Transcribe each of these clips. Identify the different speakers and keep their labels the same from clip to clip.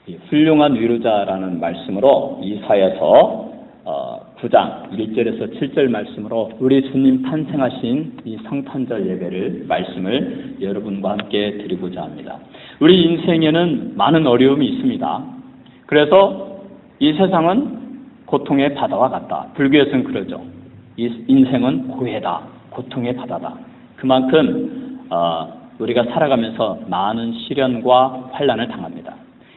Speaker 1: 이 훌륭한 위로자라는 말씀으로 이사야서 9장 1절에서 7절 말씀으로 우리 주님 탄생하신 이 성탄절 예배를 말씀을 여러분과 함께 드리고자 합니다. 우리 인생에는 많은 어려움이 있습니다. 그래서 이 세상은 고통의 바다와 같다. 불교에서는 그러죠. 이 인생은 고해다. 고통의 바다다. 그만큼 우리가 살아가면서 많은 시련과 환난을 당합니다.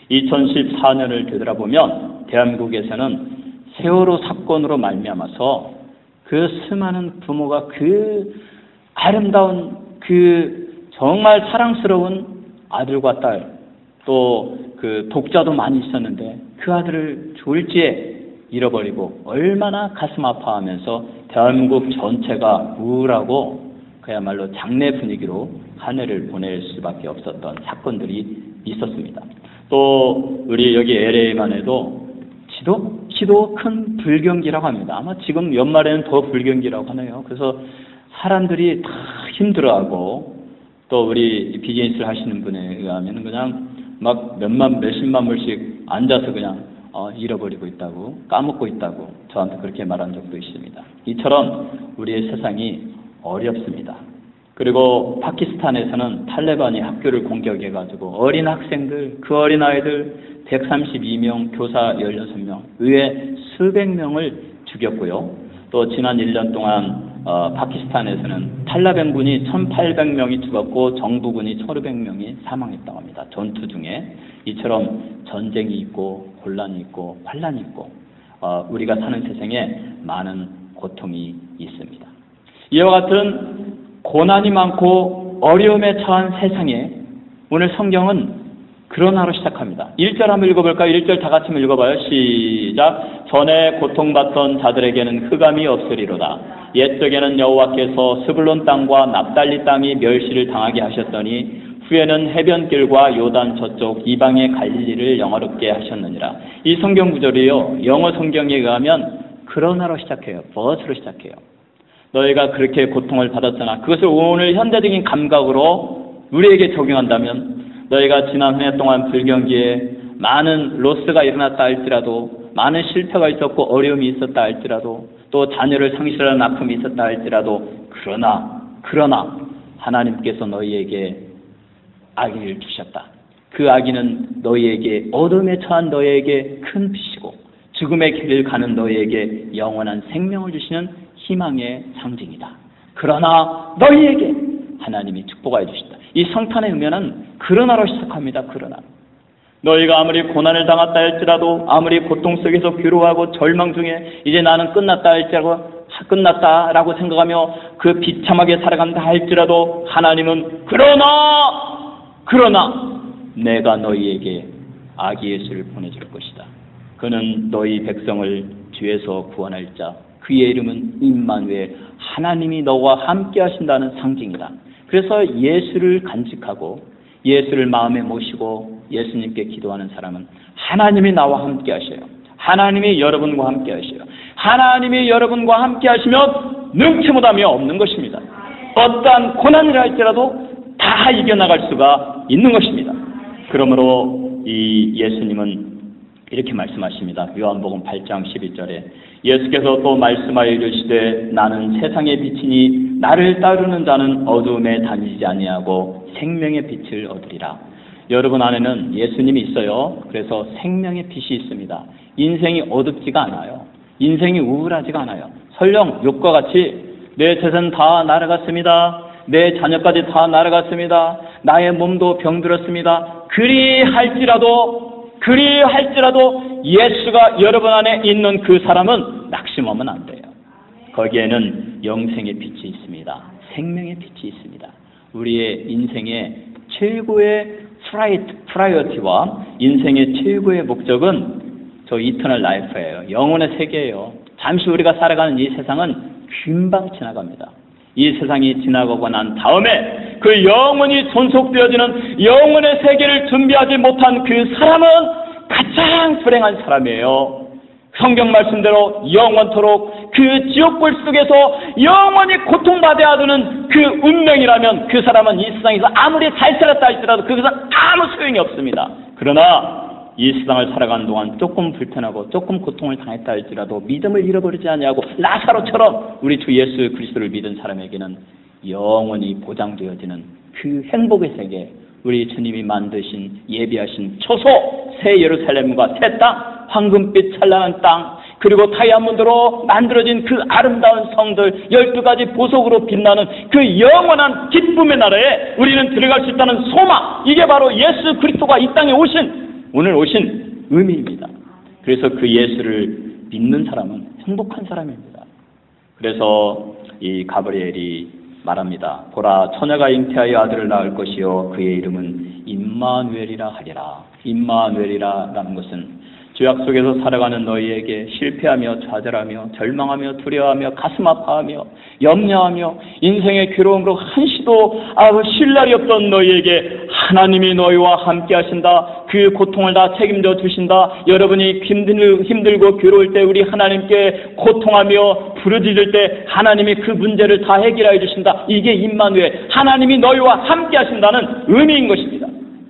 Speaker 1: 2014년을 되돌아보면 대한민국에서는 세월호 사건으로 말미암아서 그 수많은 부모가 그 아름다운 그 정말 사랑스러운 아들과 딸, 또 그 독자도 많이 있었는데 그 아들을 졸지에 잃어버리고 얼마나 가슴 아파하면서 대한민국 전체가 우울하고 그야말로 장례 분위기로 한 해를 보낼 수밖에 없었던 사건들이 있었습니다. 또 우리 여기 LA만 해도 지도 큰 불경기라고 합니다. 아마 지금 연말에는 더 불경기라고 하네요. 그래서 사람들이 다 힘들어하고 또 우리 비즈니스를 하시는 분에 의하면 그냥 막 몇십만 불씩 앉아서 그냥 잃어버리고 있다고, 까먹고 있다고 저한테 그렇게 말한 적도 있습니다. 이처럼 우리의 세상이 어렵습니다. 그리고 파키스탄에서는 탈레반이 학교를 공격해가지고 어린 학생들, 그 어린 아이들 132명, 교사 16명, 의회 수백 명을 죽였고요. 또 지난 1년 동안 파키스탄에서는 탈레반군이 1,800명이 죽었고 정부군이 1,500명이 사망했다고 합니다. 전투 중에. 이처럼 전쟁이 있고 혼란이 있고 환란이 있고 우리가 사는 세상에 많은 고통이 있습니다. 이와 같은 고난이 많고 어려움에 처한 세상에 오늘 성경은 그러나로 시작합니다. 1절 한번 읽어볼까요? 1절 다 같이 한번 읽어봐요. 시작. 전에 고통받던 자들에게는 흑암이 없으리로다. 옛적에는 여호와께서 스불론 땅과 납달리 땅이 멸시를 당하게 하셨더니 후에는 해변길과 요단 저쪽 이방의 갈릴리를 영화롭게 하셨느니라. 이 성경 구절이요, 영어 성경에 의하면 그러나로 시작해요. 버스로 시작해요. 너희가 그렇게 고통을 받았잖아. 그것을 오늘 현대적인 감각으로 우리에게 적용한다면 너희가 지난 한 해 동안 불경기에 많은 로스가 일어났다 할지라도, 많은 실패가 있었고 어려움이 있었다 할지라도, 또 자녀를 상실하는 아픔이 있었다 할지라도, 그러나 하나님께서 너희에게 아기를 주셨다. 그 아기는 너희에게, 어둠에 처한 너희에게 큰 빛이고 죽음의 길을 가는 너희에게 영원한 생명을 주시는 희망의 상징이다. 그러나 너희에게 하나님이 축복하여 주신다. 이 성탄의 의미는 그러나로 시작합니다. 그러나 너희가 아무리 고난을 당했다 할지라도, 아무리 고통 속에서 괴로워하고 절망 중에 이제 나는 끝났다라고 생각하며 그 비참하게 살아간다 할지라도 하나님은 그러나 내가 너희에게 아기 예수를 보내줄 것이다. 그는 너희 백성을 죄에서 구원할 자, 그의 이름은 임마누엘, 하나님이 너와 함께 하신다는 상징이다. 그래서 예수를 간직하고 예수를 마음에 모시고 예수님께 기도하는 사람은 하나님이 나와 함께 하셔요. 하나님이 여러분과 함께 하셔요. 하나님이 여러분과 함께 하시면 능치 못함이 없는 것입니다. 어떠한 고난이라 할지라도 다 이겨나갈 수가 있는 것입니다. 그러므로 이 예수님은 이렇게 말씀하십니다. 요한복음 8장 12절에 예수께서 또 말씀하여 이르시되 나는 세상의 빛이니 나를 따르는 자는 어두움에 다니지 아니하고 생명의 빛을 얻으리라. 여러분 안에는 예수님이 있어요. 그래서 생명의 빛이 있습니다. 인생이 어둡지가 않아요. 인생이 우울하지가 않아요. 설령 욕과 같이 내 재산 다 날아갔습니다. 내 자녀까지 다 날아갔습니다. 나의 몸도 병들었습니다. 그리할지라도 예수가 여러분 안에 있는 그 사람은 낙심하면 안 돼요. 거기에는 영생의 빛이 있습니다. 생명의 빛이 있습니다. 우리의 인생의 최고의 프라이어티와 인생의 최고의 목적은 저 이터널 라이프예요. 영혼의 세계예요. 잠시 우리가 살아가는 이 세상은 금방 지나갑니다. 이 세상이 지나가고 난 다음에 그 영원히 존속되어지는 영혼의 세계를 준비하지 못한 그 사람은 가장 불행한 사람이에요. 성경 말씀대로 영원토록 그 지옥불 속에서 영원히 고통받아야 되는 그 운명이라면 그 사람은 이 세상에서 아무리 잘 살았다 할지라도 그것은 아무 소용이 없습니다. 그러나 이 세상을 살아가는 동안 조금 불편하고 조금 고통을 당했다 할지라도 믿음을 잃어버리지 아니하고 라사로처럼 우리 주 예수 그리스도를 믿은 사람에게는 영원히 보장되어지는 그 행복의 세계, 우리 주님이 만드신 예비하신 초소 새 예루살렘과 새 땅, 황금빛 찬란한 땅, 그리고 다이아몬드로 만들어진 그 아름다운 성들, 12가지 보석으로 빛나는 그 영원한 기쁨의 나라에 우리는 들어갈 수 있다는 소망, 이게 바로 예수 그리스도가 이 땅에 오늘 오신 의미입니다. 그래서 그 예수를 믿는 사람은 행복한 사람입니다. 그래서 이 가브리엘이 말합니다. 보라, 처녀가 잉태하여 아들을 낳을 것이요 그의 이름은 임마누엘이라 하리라. 임마누엘이라는 것은 죄악 속에서 살아가는 너희에게 실패하며 좌절하며 절망하며 두려워하며 가슴 아파하며 염려하며 인생의 괴로움으로 한시도 쉴 날이 없던 너희에게 하나님이 너희와 함께 하신다. 그 고통을 다 책임져 주신다. 여러분이 힘들고 괴로울 때 우리 하나님께 고통하며 부르짖을 때 하나님이 그 문제를 다 해결해 주신다. 이게 임마누엘, 하나님이 너희와 함께 하신다는 의미인 것입니다.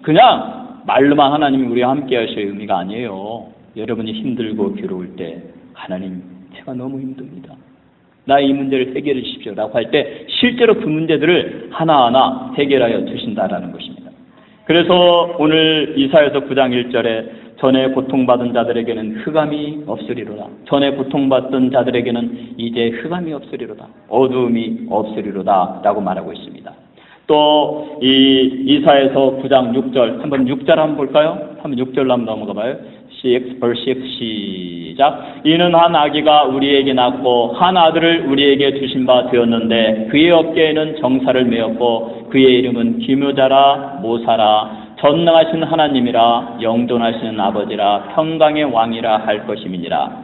Speaker 1: 그냥 말로만 하나님이 우리와 함께 하실 의미가 아니에요. 여러분이 힘들고 괴로울 때 하나님, 제가 너무 힘듭니다. 나의 이 문제를 해결해 주십시오 라고 할 때 실제로 그 문제들을 하나하나 해결하여 주신다라는 것입니다. 그래서 오늘 이사야서 9장 1절에 전에 고통받은 자들에게는 흑암이 없으리로다. 전에 고통받던 자들에게는 이제 흑암이 없으리로다. 어두움이 없으리로다 라고 말하고 있습니다. 또 이 이사야서 9장 6절, 한번 6절 한번 볼까요? 한번 6절로 한번 넘어가 봐요. 6, verse 6 시작. 이는 한 아기가 우리에게 낳고 한 아들을 우리에게 주신 바 되었는데 그의 어깨에는 정사를 메었고 그의 이름은 기묘자라 모사라 전능하신 하나님이라 영존하시는 아버지라 평강의 왕이라 할 것임이니라.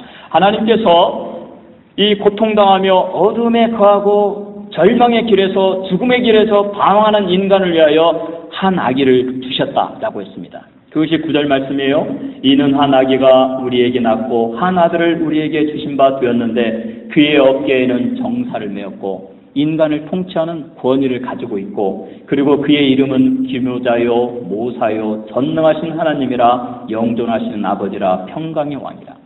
Speaker 1: 하나님께서 이 고통당하며 어둠에 거하고 절망의 길에서 죽음의 길에서 방황하는 인간을 위하여 한 아기를 두셨다라고 했습니다. 그것이 9절 말씀이에요. 이는 한 아기가 우리에게 낳고 한 아들을 우리에게 주신 바 되었는데 그의 어깨에는 정사를 메었고 인간을 통치하는 권위를 가지고 있고 그리고 그의 이름은 기묘자요 모사요 전능하신 하나님이라 영존하시는 아버지라 평강의 왕이라.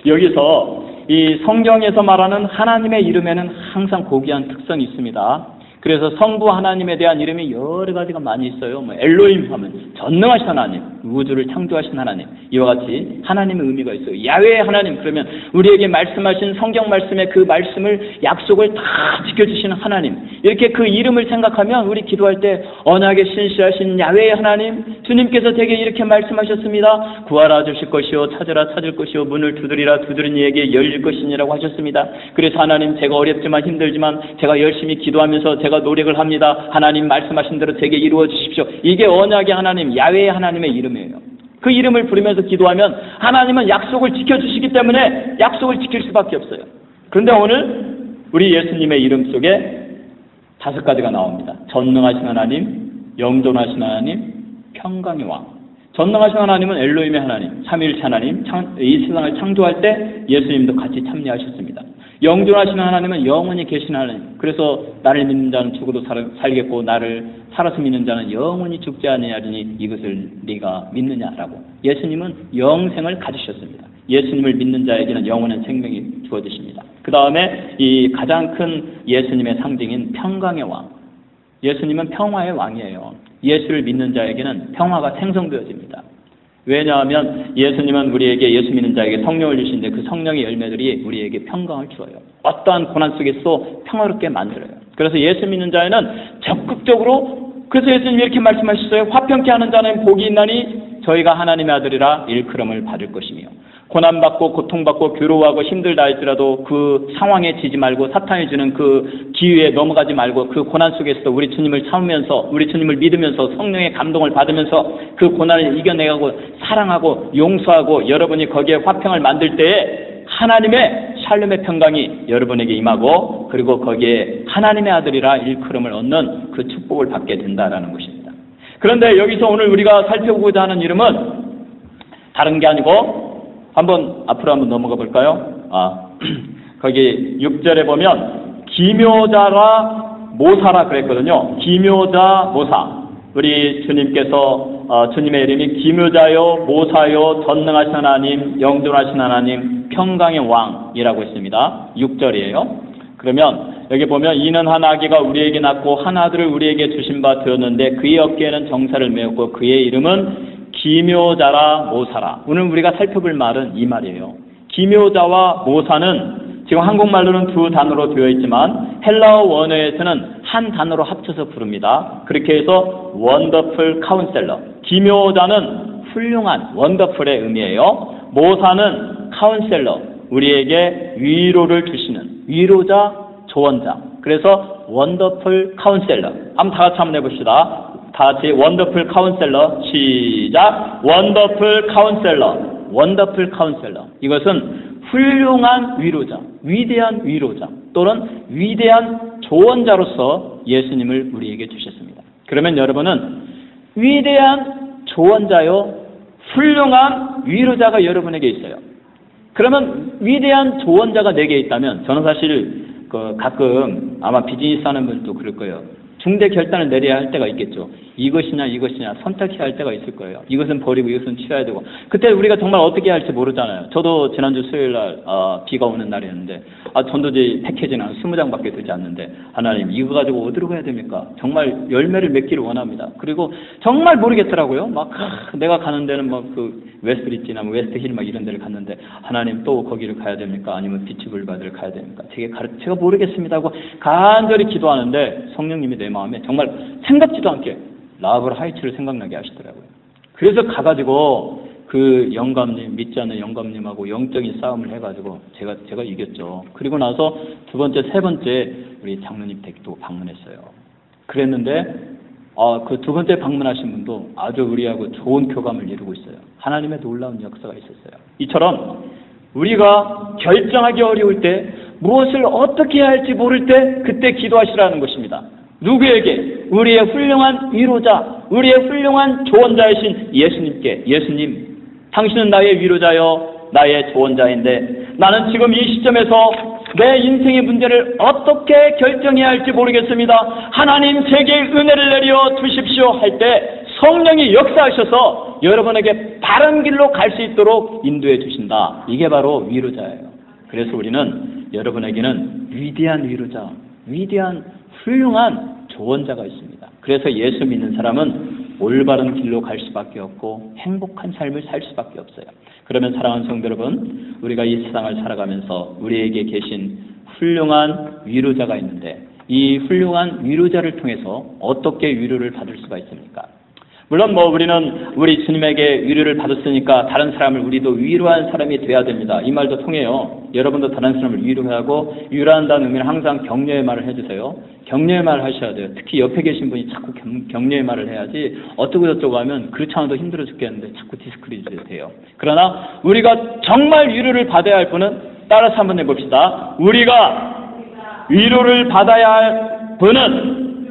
Speaker 1: 여기서 이 성경에서 말하는 하나님의 이름에는 항상 고귀한 특성이 있습니다. 그래서 성부 하나님에 대한 이름이 여러 가지가 많이 있어요. 엘로힘 하면 전능하신 하나님, 우주를 창조하신 하나님, 이와 같이 하나님의 의미가 있어요. 야훼 하나님, 그러면 우리에게 말씀하신 성경 말씀의 그 말씀을 약속을 다 지켜주시는 하나님, 이렇게 그 이름을 생각하면 우리 기도할 때 언약에 신실하신 야훼 하나님, 주님께서 제게 이렇게 말씀하셨습니다. 구하라 주실 것이요 찾으라 찾을 것이요 문을 두드리라 두드린 이에게 열릴 것이니라고 하셨습니다. 그래서 하나님, 제가 어렵지만 힘들지만 제가 열심히 기도하면서 제가 노력을 합니다. 하나님 말씀하신 대로 제게 이루어 주십시오. 이게 언약의 하나님, 야훼 하나님의 이름이에요. 그 이름을 부르면서 기도하면 하나님은 약속을 지켜주시기 때문에 약속을 지킬 수밖에 없어요. 그런데 오늘 우리 예수님의 이름 속에 5가지가 나옵니다. 전능하신 하나님, 영존하신 하나님, 평강의 왕. 전능하신 하나님은 엘로힘의 하나님, 삼위일체 하나님, 이 세상을 창조할 때 예수님도 같이 참여하셨습니다. 영존하시는 하나님은 영원히 계신 하나님. 그래서 나를 믿는 자는 죽어도 살겠고 나를 살아서 믿는 자는 영원히 죽지 아니하리니 이것을 네가 믿느냐라고. 예수님은 영생을 가지셨습니다. 예수님을 믿는 자에게는 영원한 생명이 주어지십니다. 그 다음에 이 가장 큰 예수님의 상징인 평강의 왕. 예수님은 평화의 왕이에요. 예수를 믿는 자에게는 평화가 생성되어집니다. 왜냐하면 예수님은 우리에게, 예수 믿는 자에게 성령을 주시는데 그 성령의 열매들이 우리에게 평강을 주어요. 어떠한 고난 속에서 평화롭게 만들어요. 그래서 예수 믿는 자에는 적극적으로, 그래서 예수님이 이렇게 말씀하셨어요. 화평케 하는 자는 복이 있나니 저희가 하나님의 아들이라 일컬음을 받을 것이며, 고난받고 고통받고 괴로워하고 힘들다 할지라도 그 상황에 지지 말고 사탄이 주는 그 기회에 넘어가지 말고 그 고난 속에서도 우리 주님을 참으면서, 우리 주님을 믿으면서 성령의 감동을 받으면서 그 고난을 이겨내고 사랑하고 용서하고 여러분이 거기에 화평을 만들 때에 하나님의 샬롬의 평강이 여러분에게 임하고, 그리고 거기에 하나님의 아들이라 일컬음을 얻는 그 축복을 받게 된다라는 것입니다. 그런데 여기서 오늘 우리가 살펴보고자 하는 이름은 다른 게 아니고, 한번 앞으로 한번 넘어가 볼까요? 거기 6절에 보면 기묘자라 모사라 그랬거든요. 기묘자 모사. 우리 주님께서 주님의 이름이 기묘자요, 모사요, 전능하신 하나님, 영존하신 하나님, 평강의 왕이라고 있습니다. 6절이에요. 그러면 여기 보면 이는 한 아기가 우리에게 낳고 한 아들을 우리에게 주신 바 되었는데 그의 어깨에는 정사를 메었고 그의 이름은 기묘자라 모사라. 오늘 우리가 살펴볼 말은 이 말이에요. 기묘자와 모사는 지금 한국말로는 두 단어로 되어 있지만 헬라어 원어에서는 한 단어로 합쳐서 부릅니다. 그렇게 해서 원더풀 카운셀러. 기묘자는 훌륭한, 원더풀의 의미예요. 모사는 카운셀러, 우리에게 위로를 주시는 위로자, 조언자. 그래서 원더풀 카운셀러. 한번 다 같이 한번 해봅시다. 다 같이 원더풀 카운셀러. 시작. 원더풀 카운셀러. 원더풀 카운셀러. 이것은 훌륭한 위로자, 위대한 위로자 또는 위대한 조언자로서 예수님을 우리에게 주셨습니다. 그러면 여러분은 위대한 조언자요, 훌륭한 위로자가 여러분에게 있어요. 그러면 위대한 조언자가 내게 있다면, 저는 사실 가끔 아마 비즈니스 하는 분도 그럴 거예요. 중대 결단을 내려야 할 때가 있겠죠. 이것이냐 이것이냐 선택해야 할 때가 있을 거예요. 이것은 버리고 이것은 취해야 되고. 그때 우리가 정말 어떻게 해야 할지 모르잖아요. 저도 지난주 수요일날 비가 오는 날이었는데 전도지 패키지는 한 20장밖에 되지 않는데, 하나님 이거 가지고 어디로 가야 됩니까? 정말 열매를 맺기를 원합니다. 그리고 정말 모르겠더라고요. 막 내가 가는 데는 뭐 그 웨스트리지나 웨스트힐 막 이런 데를 갔는데, 하나님 또 거기를 가야 됩니까? 아니면 비치불바드를 가야 됩니까? 제가 모르겠습니다 하고 간절히 기도하는데 성령님이 내 마음에 정말 생각지도 않게 라브를 하이츠를 생각나게 하시더라고요. 그래서 가가지고 그 영감님, 믿지 않는 영감님하고 영적인 싸움을 해가지고 제가 이겼죠. 그리고 나서 두 번째, 세 번째 우리 장로님 댁도 방문했어요. 그랬는데 그 두 번째 방문하신 분도 아주 우리하고 좋은 교감을 이루고 있어요. 하나님의 놀라운 역사가 있었어요. 이처럼 우리가 결정하기 어려울 때, 무엇을 어떻게 해야 할지 모를 때 그때 기도하시라는 것입니다. 누구에게? 우리의 훌륭한 위로자, 우리의 훌륭한 조언자이신 예수님께. 예수님, 당신은 나의 위로자요, 나의 조언자인데 나는 지금 이 시점에서 내 인생의 문제를 어떻게 결정해야 할지 모르겠습니다. 하나님 제게 은혜를 내려 주십시오 할 때 성령이 역사하셔서 여러분에게 바른 길로 갈 수 있도록 인도해 주신다. 이게 바로 위로자예요. 그래서 우리는, 여러분에게는 위대한 위로자, 위대한 훌륭한 조언자가 있습니다. 그래서 예수 믿는 사람은 올바른 길로 갈 수밖에 없고 행복한 삶을 살 수밖에 없어요. 그러면 사랑하는 성도 여러분, 우리가 이 세상을 살아가면서 우리에게 계신 훌륭한 위로자가 있는데, 이 훌륭한 위로자를 통해서 어떻게 위로를 받을 수가 있습니까? 물론 우리는 우리 주님에게 위로를 받았으니까 다른 사람을 우리도 위로한 사람이 돼야 됩니다. 이 말도 통해요. 여러분도 다른 사람을 위로하고, 위로한다는 의미는 항상 격려의 말을 해주세요. 격려의 말을 하셔야 돼요. 특히 옆에 계신 분이 자꾸 격려의 말을 해야지, 어쩌고 저쩌고 하면 그렇지 않아도 힘들어 죽겠는데 자꾸 디스크리즈 돼요. 그러나 우리가 정말 위로를 받아야 할 분은, 따라서 한번 해봅시다. 우리가 위로를 받아야 할 분은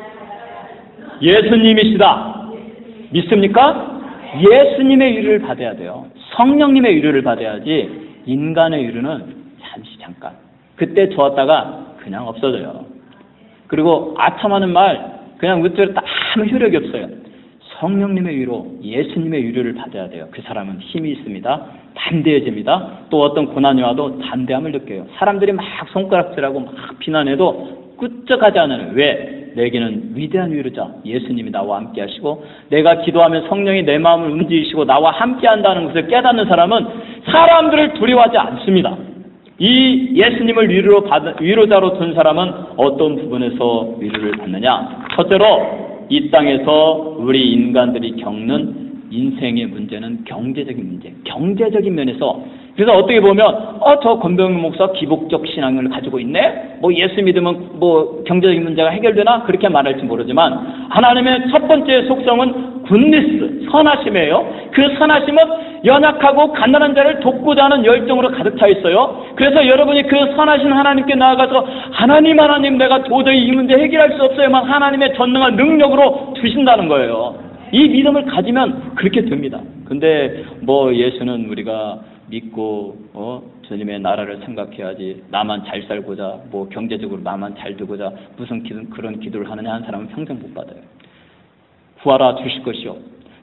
Speaker 1: 예수님이시다. 믿습니까? 예수님의 위로를 받아야 돼요. 성령님의 위로를 받아야지 인간의 위로는 잠깐. 그때 좋았다가 그냥 없어져요. 그리고 아첨하는 말 그냥 그때로 아무 효력이 없어요. 성령님의 위로, 예수님의 위로를 받아야 돼요. 그 사람은 힘이 있습니다. 담대해집니다. 또 어떤 고난이 와도 담대함을 느껴요. 사람들이 막 손가락질하고 막 비난해도 끄적하지 않아요. 왜? 내게는 위대한 위로자 예수님이 나와 함께 하시고, 내가 기도하면 성령이 내 마음을 움직이시고 나와 함께 한다는 것을 깨닫는 사람은 사람들을 두려워하지 않습니다. 이 예수님을 위로자로 둔 사람은 어떤 부분에서 위로를 받느냐? 첫째로 이 땅에서 우리 인간들이 겪는 인생의 문제는 경제적인 문제, 경제적인 면에서. 그래서 어떻게 보면 저 권병윤 목사 기복적 신앙을 가지고 있네? 예수 믿으면 경제적인 문제가 해결되나? 그렇게 말할지 모르지만 하나님의 첫 번째 속성은 굿니스, 선하심이에요. 그 선하심은 연약하고 가난한 자를 돕고자 하는 열정으로 가득 차 있어요. 그래서 여러분이 그 선하신 하나님께 나아가서 하나님 내가 도저히 이 문제 해결할 수 없어요만 하나님의 전능한 능력으로 주신다는 거예요. 이 믿음을 가지면 그렇게 됩니다. 근데 예수는 우리가 믿고 주님의 나라를 생각해야지, 나만 잘 살고자, 경제적으로 나만 잘 되고자 무슨 그런 기도를 하느냐 한 사람은 평생 못 받아요. 구하라 주실 것이요,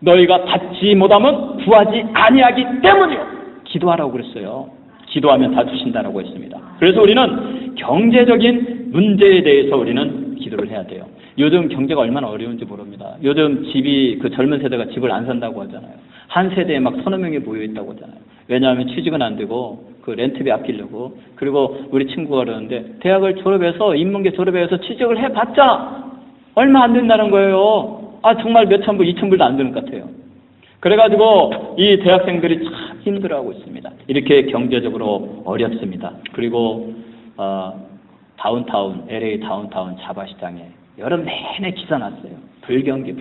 Speaker 1: 너희가 받지 못하면 구하지 아니하기 때문이요. 기도하라고 그랬어요. 기도하면 다 주신다라고 했습니다. 그래서 우리는 경제적인 문제에 대해서 우리는 기도를 해야 돼요. 요즘 경제가 얼마나 어려운지 모릅니다. 요즘 집이 그 젊은 세대가 집을 안 산다고 하잖아요. 한 세대에 막 서너 명이 모여 있다고 하잖아요. 왜냐하면 취직은 안 되고 그 렌트비 아끼려고. 그리고 우리 친구가 그러는데 대학을 졸업해서 인문계 졸업해서 취직을 해봤자 얼마 안 된다는 거예요. 정말 몇천 불, 2천 불도 안 되는 것 같아요. 그래가지고 이 대학생들이 참 힘들어하고 있습니다. 이렇게 경제적으로 어렵습니다. 그리고 다운타운, LA 다운타운 자바시장에 여름 내내 기사 났어요. 불경기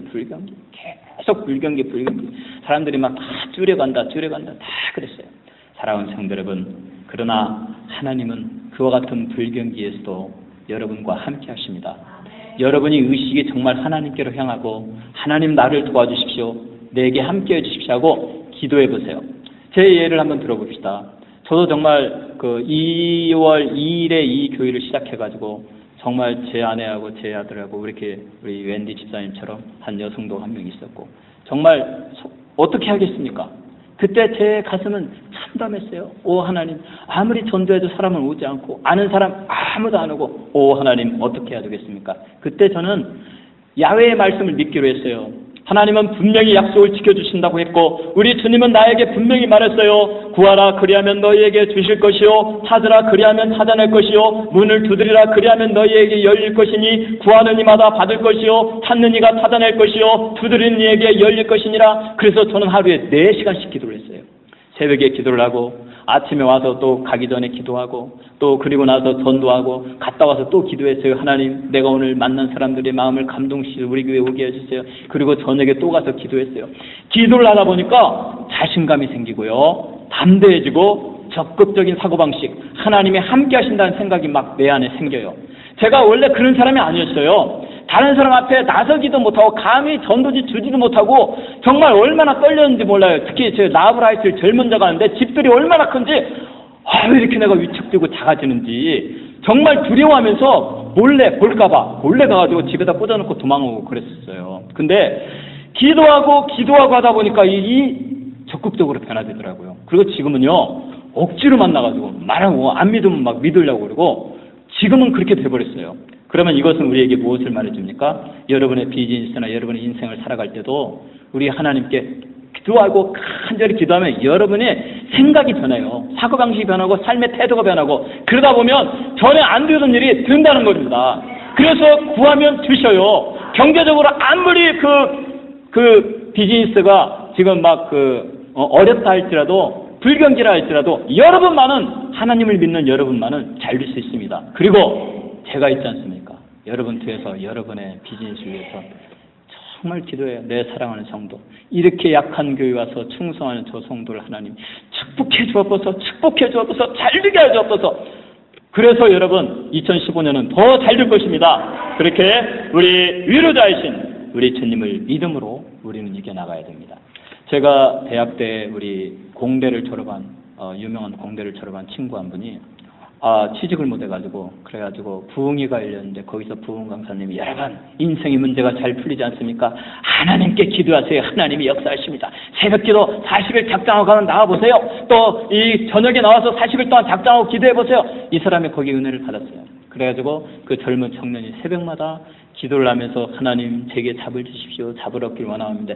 Speaker 1: 계속 불경기. 사람들이 막 다 줄여간다 다 그랬어요. 사랑하는 성도 여러분, 그러나 하나님은 그와 같은 불경기에서도 여러분과 함께 하십니다. 여러분이 의식이 정말 하나님께로 향하고 하나님 나를 도와주십시오, 내게 함께 해주십시오 하고 기도해 보세요. 제 예를 한번 들어봅시다. 저도 정말 그 2월 2일에 이 교회를 시작해가지고 정말 제 아내하고 제 아들하고 이렇게 우리 웬디 집사님처럼 한 여성도 한 명 있었고 정말 어떻게 하겠습니까? 그때 제 가슴은 참담했어요. 오 하나님, 아무리 전도해도 사람은 오지 않고 아는 사람 아무도 안 오고 오 하나님 어떻게 해야 되겠습니까? 그때 저는 야훼의 말씀을 믿기로 했어요. 하나님은 분명히 약속을 지켜주신다고 했고 우리 주님은 나에게 분명히 말했어요. 구하라 그리하면 너희에게 주실 것이요, 찾으라 그리하면 찾아낼 것이요, 문을 두드리라 그리하면 너희에게 열릴 것이니 구하는 이마다 받을 것이요, 찾는 이가 찾아낼 것이요, 두드리는 이에게 열릴 것이니라. 그래서 저는 하루에 4시간씩 기도를 했어요. 새벽에 기도를 하고 아침에 와서 또 가기 전에 기도하고 또 그리고 나서 전도하고 갔다 와서 또 기도했어요. 하나님, 내가 오늘 만난 사람들의 마음을 감동시켜 우리 교회에 오게 해주세요. 그리고 저녁에 또 가서 기도했어요. 기도를 하다 보니까 자신감이 생기고요, 담대해지고 적극적인 사고방식, 하나님이 함께 하신다는 생각이 막 내 안에 생겨요. 제가 원래 그런 사람이 아니었어요. 다른 사람 앞에 나서기도 못하고 감히 전도지 주지도 못하고 정말 얼마나 떨렸는지 몰라요. 특히 제 라브라이트 젊은 자가 하는데 집들이 얼마나 큰지 왜 이렇게 내가 위축되고 작아지는지 정말 두려워하면서 몰래 볼까봐 몰래 가가지고 집에다 꽂아놓고 도망오고 그랬었어요. 근데 기도하고 하다 보니까 이 적극적으로 변화되더라고요. 그리고 지금은요 억지로 만나가지고 말하고 안 믿으면 막 믿으려고 그러고 지금은 그렇게 돼버렸어요. 그러면 이것은 우리에게 무엇을 말해줍니까? 여러분의 비즈니스나 여러분의 인생을 살아갈 때도 우리 하나님께 기도하고 간절히 기도하면 여러분의 생각이 변해요. 사고방식이 변하고 삶의 태도가 변하고 그러다 보면 전에 안 되던 일이 된다는 겁니다. 그래서 구하면 주셔요. 경제적으로 아무리 그 비즈니스가 지금 막 어렵다 할지라도 불경기라 할지라도 여러분만은 하나님을 믿는 여러분만은 잘 될 수 있습니다. 그리고 제가 있지 않습니까? 여러분 뒤에서 여러분의 비즈니스를 위해서 정말 기도해요. 내 사랑하는 성도, 이렇게 약한 교회 와서 충성하는 저 성도를 하나님 축복해 주옵소서, 잘되게 해 주옵소서. 그래서 여러분 2015년은 더 잘 될 것입니다. 그렇게 우리 위로자이신 우리 주님을 믿음으로 우리는 이겨나가야 됩니다. 제가 대학 때 우리 공대를 졸업한 유명한 공대를 졸업한 친구 한 분이 취직을 못해가지고 그래가지고 부흥회가 열렸는데 거기서 부흥 강사님이 여러분 인생의 문제가 잘 풀리지 않습니까? 하나님께 기도하세요. 하나님이 역사하십니다. 새벽기도 40일 작정하고 나와보세요. 또 이 저녁에 나와서 40일 동안 작정하고 기도해보세요. 이 사람이 거기 은혜를 받았어요. 그래가지고 그 젊은 청년이 새벽마다 기도를 하면서 하나님 제게 잡을 주십시오. 잡을 얻길 원하는데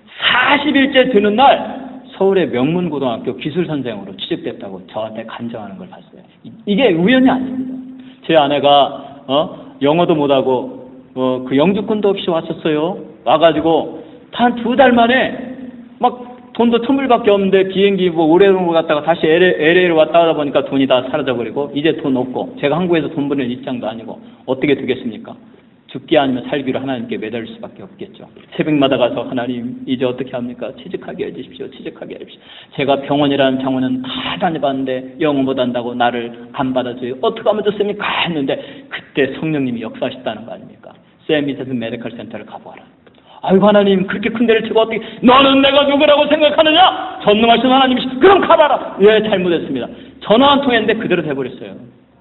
Speaker 1: 40일째 되는 날 서울의 명문고등학교 기술선생으로 취직됐다고 저한테 간증하는 걸 봤어요. 이게 우연이 아닙니다. 제 아내가 영어도 못하고 그 영주권도 없이 왔었어요. 와가지고 한 2달 만에 막 돈도 1,000불밖에 없는데 비행기 오래로 갔다가 다시 LA로 왔다 하다 보니까 돈이 다 사라져버리고 이제 돈 없고 제가 한국에서 돈 버는 입장도 아니고 어떻게 되겠습니까? 죽기 아니면 살기로 하나님께 매달릴 수밖에 없겠죠. 새벽마다 가서 하나님 이제 어떻게 합니까? 취직하게 해주십시오. 제가 병원이라는 병원은 다 다녀봤는데 영어 못한다고 나를 안 받아줘요. 어떻게 하면 좋습니까? 했는데 그때 성령님이 역사하셨다는 거 아닙니까? 세미세스 메디컬 센터를 가보아라. 아이고 하나님 그렇게 큰 데를 치고 어떻게 너는 내가 누구라고 생각하느냐? 전능하신 하나님이시 그럼 가봐라. 예, 잘못했습니다. 전화 한 통했는데 그대로 돼버렸어요.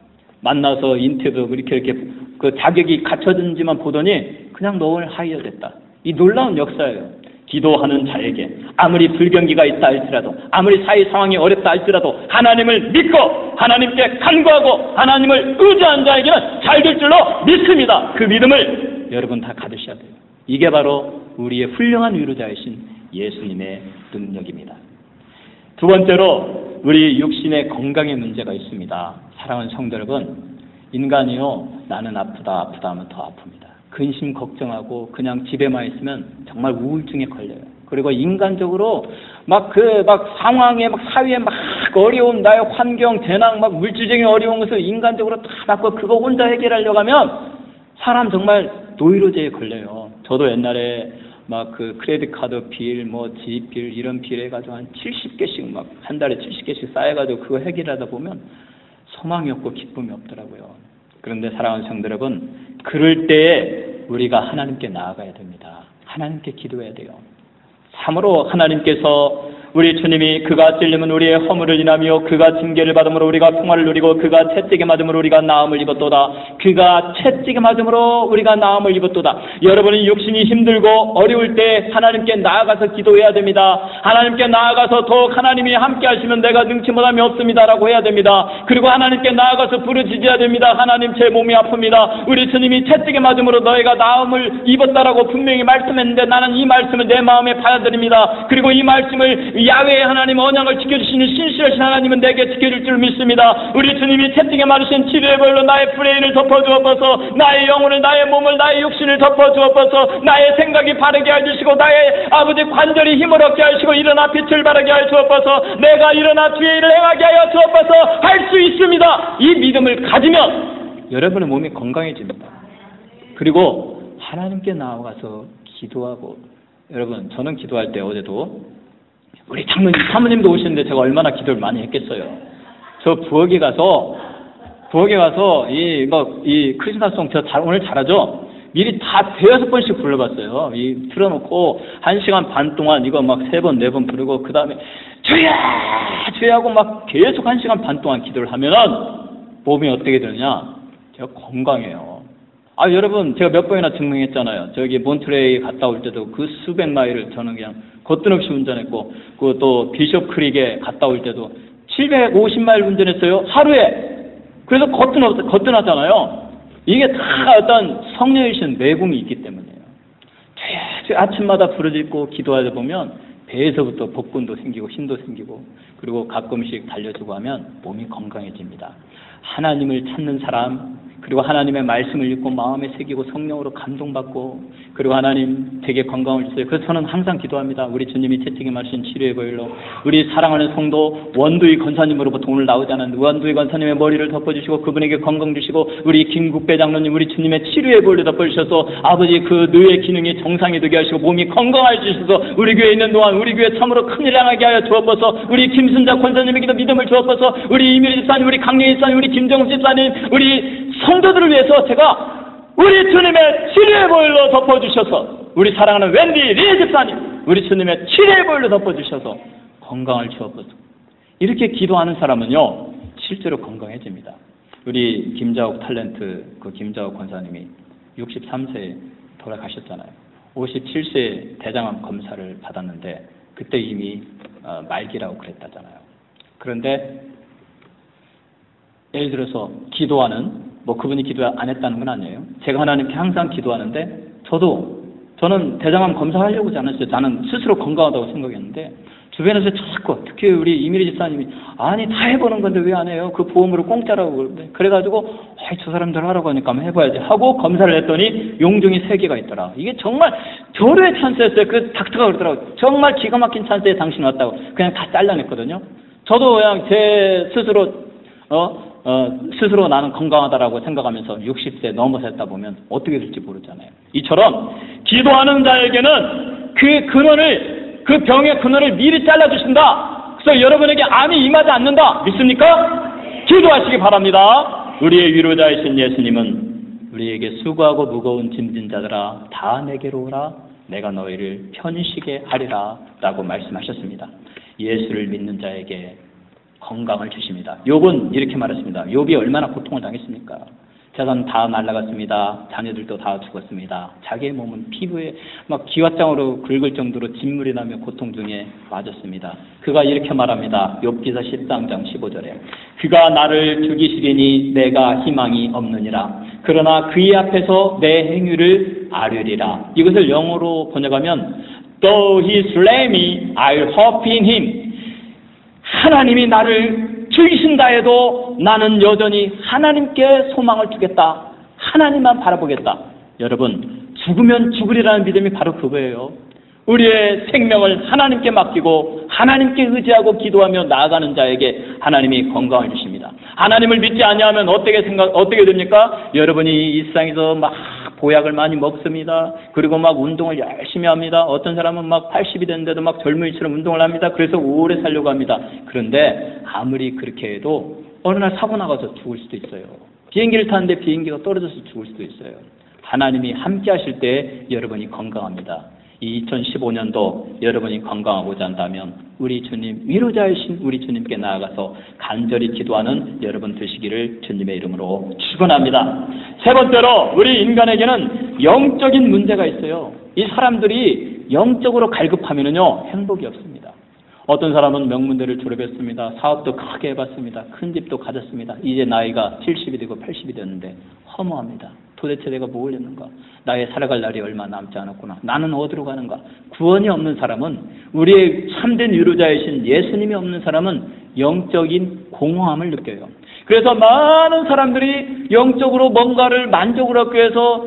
Speaker 1: 만나서 인터뷰 이렇게 그 자격이 갖춰진지만 보더니 그냥 너 오늘 하이어 됐다. 이 놀라운 역사예요. 기도하는 자에게 아무리 불경기가 있다 할지라도, 아무리 사회 상황이 어렵다 할지라도 하나님을 믿고 하나님께 간구하고 하나님을 의지한 자에게는 잘 될 줄로 믿습니다. 그 믿음을 여러분 다 가지셔야 돼요. 이게 바로 우리의 훌륭한 위로자이신 예수님의 능력입니다. 두 번째로 우리 육신의 건강에 문제가 있습니다. 사랑하는 성도 여러분, 인간이요, 나는 아프다 하면 더 아픕니다. 근심 걱정하고 그냥 집에만 있으면 정말 우울증에 걸려요. 그리고 인간적으로 상황에 사회에 어려운 나의 환경, 재난, 물질적인 어려운 것을 인간적으로 다 받고 그거 혼자 해결하려고 하면 사람 정말 노이로제에 걸려요. 저도 옛날에 그 크레딧 카드 빌, 집 빌, 이런 빌 해가지고 한 70개씩 한 달에 70개씩 쌓여가지고 그거 해결하다 보면 소망이 없고 기쁨이 없더라고요. 그런데 사랑하는 성도 여러분, 그럴 때에 우리가 하나님께 나아가야 됩니다. 하나님께 기도해야 돼요. 참으로 하나님께서 우리 주님이 그가 찔림은 우리의 허물을 인하며 그가 징계를 받음으로 우리가 평화를 누리고 그가 채찍에 맞음으로 우리가 나음을 입었도다. 그가 채찍에 맞음으로 우리가 나음을 입었도다. 여러분이 육신이 힘들고 어려울 때 하나님께 나아가서 기도해야 됩니다. 하나님께 나아가서 더욱 하나님이 함께 하시면 내가 능치 못함이 없습니다라고 해야 됩니다. 그리고 하나님께 나아가서 부르짖어야 됩니다. 하나님, 제 몸이 아픕니다. 우리 주님이 채찍에 맞음으로 너희가 나음을 입었다라고 분명히 말씀했는데 나는 이 말씀을 내 마음에 받아들입니다. 그리고 이 말씀을 야훼의 하나님, 언약을 지켜주시는 신실하신 하나님은 내게 지켜줄 줄 믿습니다. 우리 주님이 채찍에 맞으신 치료의 벌로 나의 브레인을 덮어주옵소서, 나의 영혼을, 나의 몸을, 나의 육신을 덮어주옵소서, 나의 생각이 바르게 해주시고 나의 아버지 관절이 힘을 얻게 하시고 일어나 빛을 발하게 하여 주옵소서, 내가 일어나 주의 일을 행하게 하여 주옵소서 할 수 있습니다. 이 믿음을 가지면 여러분의 몸이 건강해집니다. 그리고 하나님께 나아가서 기도하고, 여러분, 저는 기도할 때 어제도 우리 사모님도 오시는데 제가 얼마나 기도를 많이 했겠어요. 저 부엌에 가서 이 크리스마스송 오늘 잘하죠? 미리 다 5-6번씩 불러봤어요. 틀어놓고 1시간 반 동안 이거 3번, 4번 부르고 그 다음에 주야! 주야하고 계속 1시간 반 동안 기도를 하면은 몸이 어떻게 되느냐? 제가 건강해요. 여러분, 제가 몇 번이나 증명했잖아요. 저기 몬트레이 갔다 올 때도 그 수백 마일을 저는 그냥 거뜬없이 운전했고, 또 비숍 크릭에 갔다 올 때도 750마일 운전했어요. 하루에. 그래서 거뜬하잖아요. 이게 다 어떤 성령이신 매궁이 있기 때문이에요. 아침마다 부르짖고 기도하다 보면 배에서부터 복근도 생기고 힘도 생기고, 그리고 가끔씩 달려주고 하면 몸이 건강해집니다. 하나님을 찾는 사람, 그리고 하나님의 말씀을 읽고 마음에 새기고 성령으로 감동받고, 그리고 하나님 되게 건강을 주세요. 그래서 저는 항상 기도합니다. 우리 주님이 채찍에 맞으신 치료의 보혈로 우리 사랑하는 성도 원두희 권사님으로부터 오늘 나오지 않은 원두희 권사님의 머리를 덮어주시고 그분에게 건강 주시고, 우리 김국배 장로님 우리 주님의 치료의 보혈로 덮어주셔서 아버지 그 뇌의 기능이 정상이 되게 하시고 몸이 건강하게 주셔서 우리 교회에 있는 동안 우리 교회 참으로 큰일 당하게 하여 주옵소서. 우리 김순자 권사님에게도 믿음을 주옵소서. 우리 이미리 집사님, 우리 강예희 집사님, 우리 김정수 집사님, 우리 성도들을 위해서 제가 우리 주님의 치료의 보혈로 덮어주셔서, 우리 사랑하는 웬디 리 집사님 우리 주님의 치료의 보혈로 덮어주셔서 건강을 주옵소서. 이렇게 기도하는 사람은요 실제로 건강해집니다. 우리 김자옥 탤런트 그 김자옥 권사님이 63세에 돌아가셨잖아요. 57세에 대장암 검사를 받았는데 그때 이미 말기라고 그랬다잖아요. 그런데 예를 들어서 기도하는, 그분이 기도 안 했다는 건 아니에요. 제가 하나님께 항상 기도하는데 저는 대장암 검사하려고 하지 않았어요. 저는 스스로 건강하다고 생각했는데 주변에서 자꾸, 특히 우리 이미리 집사님이 아니 다 해보는 건데 왜 안 해요? 그 보험으로 공짜라고 그러는데, 그래가지고 저 사람들 하라고 하니까 한번 해봐야지 하고 검사를 했더니 용종이 3개가 있더라. 이게 정말 절호의 찬스였어요. 그 닥터가 그러더라고요. 정말 기가 막힌 찬스에 당신 왔다고. 그냥 다 잘라냈거든요. 저도 그냥 제 스스로 나는 건강하다라고 생각하면서 60세 넘어서 했다 보면 어떻게 될지 모르잖아요. 이처럼 기도하는 자에게는 그 병의 근원을 미리 잘라주신다. 그래서 여러분에게 암이 임하지 않는다. 믿습니까? 기도하시기 바랍니다. 우리의 위로자이신 예수님은 우리에게 수고하고 무거운 짐진 자들아 다 내게로 오라, 내가 너희를 편히쉬게 하리라 라고 말씀하셨습니다. 예수를 믿는 자에게 건강을 주십니다. 욥은 이렇게 말했습니다. 욥이 얼마나 고통을 당했습니까? 재산 다 날라갔습니다. 자녀들도 다 죽었습니다. 자기의 몸은 피부에 막 기왓장으로 긁을 정도로 진물이 나며 고통 중에 빠졌습니다. 그가 이렇게 말합니다. 욥기서 13장 15절에 그가 나를 죽이시리니 내가 희망이 없느니라. 그러나 그의 앞에서 내 행위를 아뢰리라. 이것을 영어로 번역하면 Though he slay me, I'll hope in him. 하나님이 나를 죽이신다 해도 나는 여전히 하나님께 소망을 두겠다. 하나님만 바라보겠다. 여러분, 죽으면 죽으리라는 믿음이 바로 그거예요. 우리의 생명을 하나님께 맡기고 하나님께 의지하고 기도하며 나아가는 자에게 하나님이 건강을 주십니다. 하나님을 믿지 아니하면 어떻게 됩니까? 여러분이 이 세상에서 막 보약을 많이 먹습니다. 그리고 막 운동을 열심히 합니다. 어떤 사람은 막 80이 됐는데도 막 젊은이처럼 운동을 합니다. 그래서 오래 살려고 합니다. 그런데 아무리 그렇게 해도 어느 날 사고 나가서 죽을 수도 있어요. 비행기를 타는데 비행기가 떨어져서 죽을 수도 있어요. 하나님이 함께 하실 때 여러분이 건강합니다. 이 2015년도 여러분이 건강하고자 한다면 우리 주님, 위로자이신 우리 주님께 나아가서 간절히 기도하는 여러분 되시기를 주님의 이름으로 축원합니다. 세 번째로, 우리 인간에게는 영적인 문제가 있어요. 이 사람들이 영적으로 갈급하면요 행복이 없습니다. 어떤 사람은 명문대를 졸업했습니다. 사업도 크게 해봤습니다. 큰 집도 가졌습니다. 이제 나이가 70이 되고 80이 됐는데 허무합니다. 도대체 내가 뭘 했는가? 나의 살아갈 날이 얼마 남지 않았구나. 나는 어디로 가는가? 구원이 없는 사람은, 우리의 참된 위로자이신 예수님이 없는 사람은 영적인 공허함을 느껴요. 그래서 많은 사람들이 영적으로 뭔가를 만족을 하기 위해서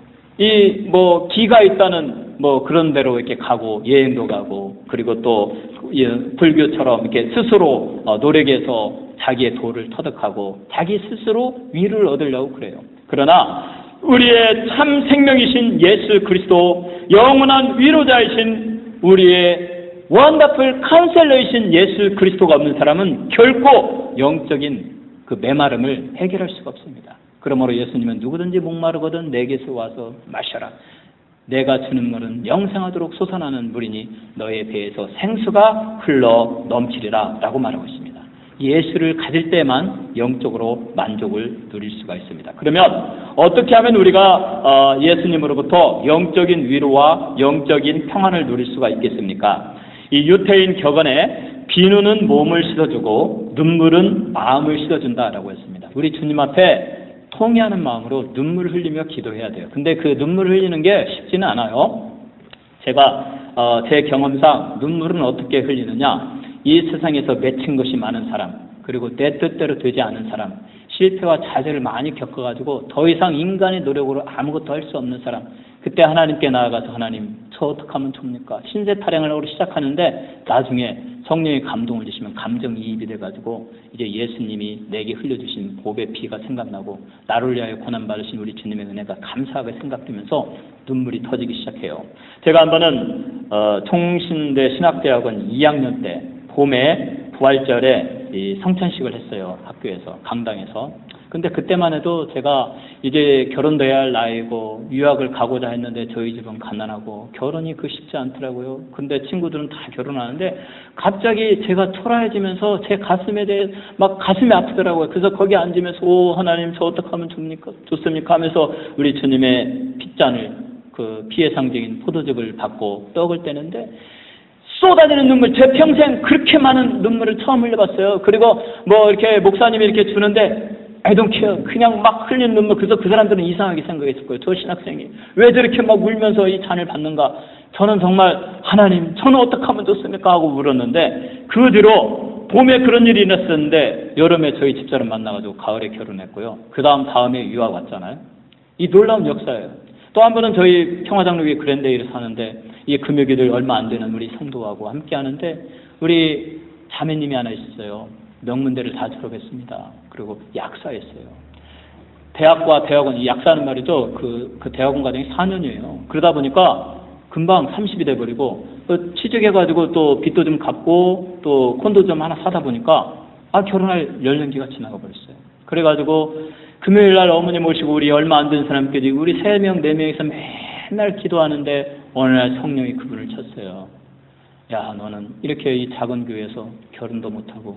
Speaker 1: 기가 있다는 그런 데로 이렇게 가고, 여행도 가고, 그리고 또 불교처럼 이렇게 스스로 노력해서 자기의 도를 터득하고 자기 스스로 위를 얻으려고 그래요. 그러나 우리의 참 생명이신 예수 그리스도, 영원한 위로자이신 우리의 원더풀 카운셀러이신 예수 그리스도가 없는 사람은 결코 영적인 그 메마름을 해결할 수가 없습니다. 그러므로 예수님은 누구든지 목마르거든 내게서 와서 마셔라. 내가 주는 물은 영생하도록 솟아나는 물이니 너의 배에서 생수가 흘러 넘치리라 라고 말하고 있습니다. 예수를 가질 때만 영적으로 만족을 누릴 수가 있습니다. 그러면 어떻게 하면 우리가 예수님으로부터 영적인 위로와 영적인 평안을 누릴 수가 있겠습니까? 이 유태인 격언에 비누는 몸을 씻어주고 눈물은 마음을 씻어준다라고 했습니다. 우리 주님 앞에 통회하는 마음으로 눈물을 흘리며 기도해야 돼요. 근데 그 눈물을 흘리는 게 쉽지는 않아요. 제가 제 경험상 눈물은 어떻게 흘리느냐, 이 세상에서 맺힌 것이 많은 사람, 그리고 내 뜻대로 되지 않은 사람, 실패와 좌절을 많이 겪어가지고 더 이상 인간의 노력으로 아무것도 할 수 없는 사람, 그때 하나님께 나아가서 하나님 저 어떻게 하면 좋습니까? 신세 타령을 하고 시작하는데 나중에 성령의 감동을 주시면 감정이입이 돼가지고 이제 예수님이 내게 흘려주신 보배 피가 생각나고 나를 위하여 고난받으신 우리 주님의 은혜가 감사하게 생각되면서 눈물이 터지기 시작해요. 제가 한 번은 총신대 신학대학원 2학년 때 봄에 부활절에 이 성찬식을 했어요. 학교에서, 강당에서. 근데 그때만 해도 제가 이제 결혼돼야 할 나이고 유학을 가고자 했는데 저희 집은 가난하고 결혼이 쉽지 않더라고요. 근데 친구들은 다 결혼하는데 갑자기 제가 초라해지면서 제 가슴에 대해 막 가슴이 아프더라고요. 그래서 거기 앉으면서 오 하나님 저 어떻게 하면 좋습니까 하면서 우리 주님의 핏잔을, 그 피의 상징인 포도즙을 받고 떡을 떼는데 쏟아지는 눈물, 제 평생 그렇게 많은 눈물을 처음 흘려봤어요. 그리고 이렇게 목사님이 이렇게 주는데 I don't care. 그냥 막 흘린 눈물. 그래서 그 사람들은 이상하게 생각했을 거예요. 저 신학생이 왜 저렇게 막 울면서 이 잔을 받는가. 저는 정말 하나님 저는 어떻게 하면 좋습니까 하고 물었는데, 그 뒤로 봄에 그런 일이 있었는데 여름에 저희 집사람 만나가지고 가을에 결혼했고요. 그 다음에 유학 왔잖아요. 이 놀라운 역사예요. 또 한 번은 저희 평화장로교회 그랜데이를 사는데 이 금요기들 얼마 안 되는 우리 성도하고 함께 하는데 우리 자매님이 하나 있었어요. 명문대를 다 졸업했습니다. 그리고 약사였어요. 대학과 대학원, 약사는 말이죠. 그 대학원 과정이 4년이에요. 그러다 보니까 금방 30이 돼버리고 취직해가지고 또 빚도 좀 갚고 또 콘도 좀 하나 사다 보니까 결혼할 연령기가 지나가 버렸어요. 그래가지고 금요일 날 어머니 모시고 우리 얼마 안 된 사람끼리 우리 3명, 4명이서 맨날 기도하는데 어느 날 성령이 그분을 쳤어요. 야, 너는 이렇게 이 작은 교회에서 결혼도 못하고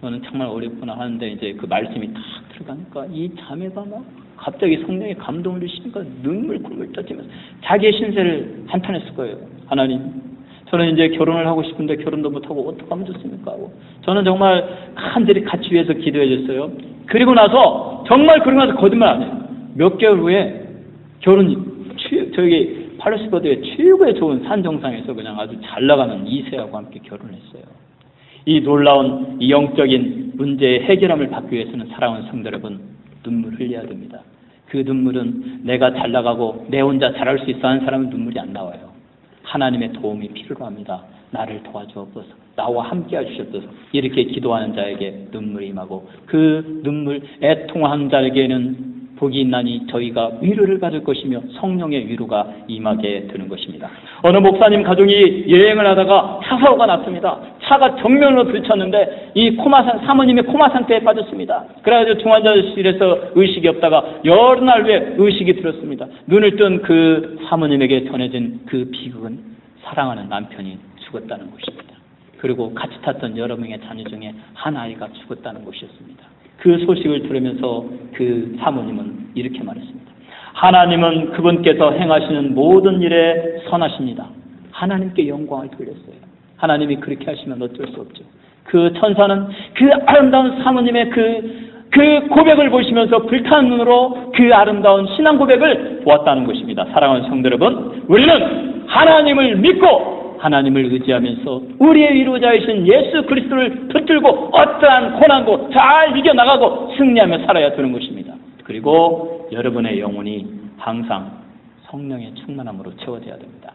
Speaker 1: 저는 정말 어렵구나 하는데 이제 그 말씀이 탁 들어가니까 이 자매가 막 갑자기 성령의 감동을 주시니까 눈물 굴물 떠지면서 자기의 신세를 한탄했을 거예요. 하나님, 저는 이제 결혼을 하고 싶은데 결혼도 못하고 어떡하면 좋습니까? 하고 저는 정말 간절히 같이 위해서 기도해 줬어요. 그리고 나서 정말 그러고 나서 거짓말 안 해요. 몇 개월 후에 결혼이 저기 팔로스버드의 최고의 좋은 산 정상에서 그냥 아주 잘 나가는 이세하고 함께 결혼했어요. 이 놀라운 이 영적인 문제의 해결함을 받기 위해서는 사랑하는 성도 여러분, 눈물 흘려야 됩니다. 그 눈물은 내가 잘 나가고 내 혼자 잘할 수 있어 하는 사람은 눈물이 안 나와요. 하나님의 도움이 필요로 합니다. 나를 도와주옵소서, 나와 함께 해주셨소서, 이렇게 기도하는 자에게 눈물이 임하고 그 눈물 애통하는 자에게는 복이 있나니 저희가 위로를 받을 것이며 성령의 위로가 임하게 되는 것입니다. 어느 목사님 가족이 여행을 하다가 차사고가 났습니다. 차가 정면으로 들쳤는데 이 사모님이 코마 상태에 빠졌습니다. 그래가지고 중환자실에서 의식이 없다가 여러 날 후에 의식이 들었습니다. 눈을 뜬 그 사모님에게 전해진 그 비극은 사랑하는 남편이 죽었다는 것입니다. 그리고 같이 탔던 여러 명의 자녀 중에 한 아이가 죽었다는 것이었습니다. 그 소식을 들으면서 그 사모님은 이렇게 말했습니다. 하나님은 그분께서 행하시는 모든 일에 선하십니다. 하나님께 영광을 돌렸어요. 하나님이 그렇게 하시면 어쩔 수 없죠. 그 천사는 그 아름다운 사모님의 그 고백을 보시면서 불타는 눈으로 그 아름다운 신앙 고백을 보았다는 것입니다. 사랑하는 성도 여러분, 우리는 하나님을 믿고 하나님을 의지하면서 우리의 위로자이신 예수 그리스도를 붙들고 어떠한 고난도 잘 이겨나가고 승리하며 살아야 되는 것입니다. 그리고 여러분의 영혼이 항상 성령의 충만함으로 채워져야 됩니다.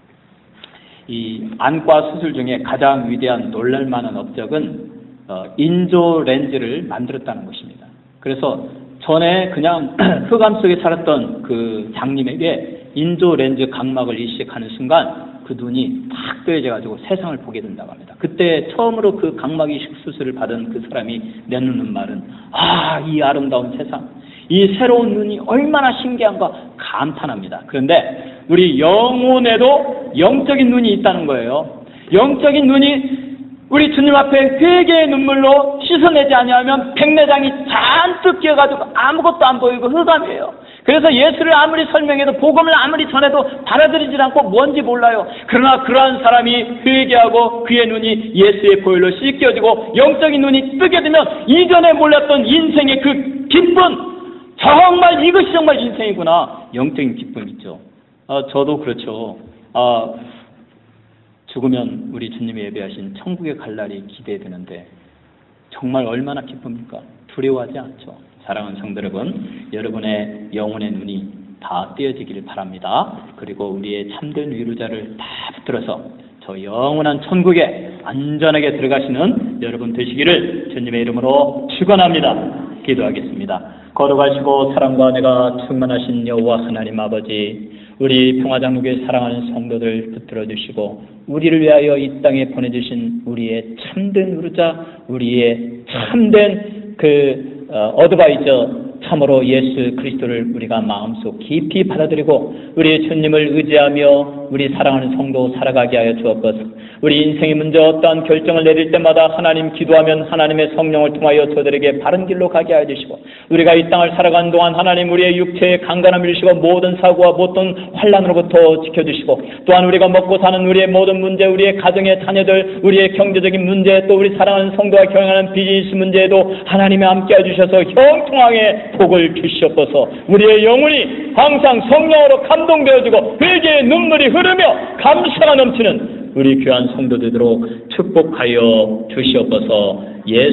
Speaker 1: 이 안과 수술 중에 가장 위대한 놀랄만한 업적은 인조 렌즈를 만들었다는 것입니다. 그래서 전에 그냥 흑암 속에 살았던 그 장님에게 인조 렌즈 각막을 이식하는 순간 그 눈이 탁 뜨여져가지고 세상을 보게 된다고 합니다. 그때 처음으로 그 각막 이식 수술을 받은 그 사람이 내놓는 말은 이 아름다운 세상, 이 새로운 눈이 얼마나 신기한가 감탄합니다. 그런데 우리 영혼에도 영적인 눈이 있다는 거예요. 영적인 눈이 우리 주님 앞에 회개의 눈물로 씻어내지 아니하면 백내장이 잔뜩 끼어가지고 아무것도 안 보이고 흑암이에요. 그래서 예수를 아무리 설명해도 복음을 아무리 전해도 받아들이지 않고 뭔지 몰라요. 그러나 그러한 사람이 회개하고 그의 눈이 예수의 보혈로 씻겨지고 영적인 눈이 뜨게 되면 이전에 몰랐던 인생의 그 기쁨, 정말 이것이 정말 인생이구나. 영적인 기쁨 있죠. 저도 그렇죠. 죽으면 우리 주님이 예배하신 천국에 갈 날이 기대되는데 정말 얼마나 기쁩니까? 두려워하지 않죠. 사랑하는 성도 여러분, 여러분의 영혼의 눈이 다 띄어지기를 바랍니다. 그리고 우리의 참된 위로자를 다 붙들어서 저 영원한 천국에 안전하게 들어가시는 여러분 되시기를 주님의 이름으로 축원합니다. 기도하겠습니다. 거룩하시고 사랑과 은혜가 충만하신 여호와 하나님 아버지, 우리 평화장로교회 사랑하는 성도들 붙들어 주시고 우리를 위하여 이 땅에 보내주신 우리의 참된 위로자, 우리의 참된 어드바이저, 참으로 예수 그리스도를 우리가 마음속 깊이 받아들이고 우리 주님을 의지하며 우리 사랑하는 성도 살아가게 하여 주옵소서. 우리 인생의 문제 어떠한 결정을 내릴 때마다 하나님 기도하면 하나님의 성령을 통하여 저들에게 바른 길로 가게 하여 주시고 우리가 이 땅을 살아가는 동안 하나님 우리의 육체의 강건함을 주시고 모든 사고와 모든 환난으로부터 지켜주시고 또한 우리가 먹고 사는 우리의 모든 문제, 우리의 가정의 자녀들, 우리의 경제적인 문제, 또 우리 사랑하는 성도와 경영하는 비즈니스 문제에도 하나님이 함께 해주셔서 형통하게 복을 주시옵소서. 우리의 영혼이 항상 성령으로 감동되어지고 회개의 눈물이 흐르며 감사가 넘치는 우리 귀한 성도들로 축복하여 주시옵소서.